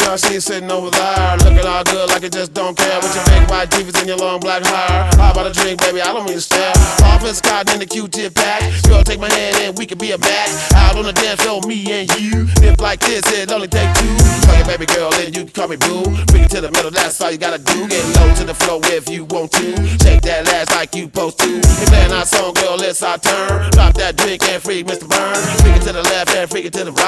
I see you sitting over there, looking all good like you just don't care. With your big white teeth and your long black hair. How about a drink, baby? I don't mean to stare. Office cotton in the Q-tip pack. Girl, take my hand and we could be a match. Out on the dance floor, me and you. If like this, it only take two. Call your baby girl and you can call me boo. Bring it to the middle, that's all you gotta do. Get low to the floor if you want to. Shake that ass like you supposed to. If playing our song, girl, it's our turn. Drop that drink and freak Mr. Burn. Freak it to the left and freak it to the right.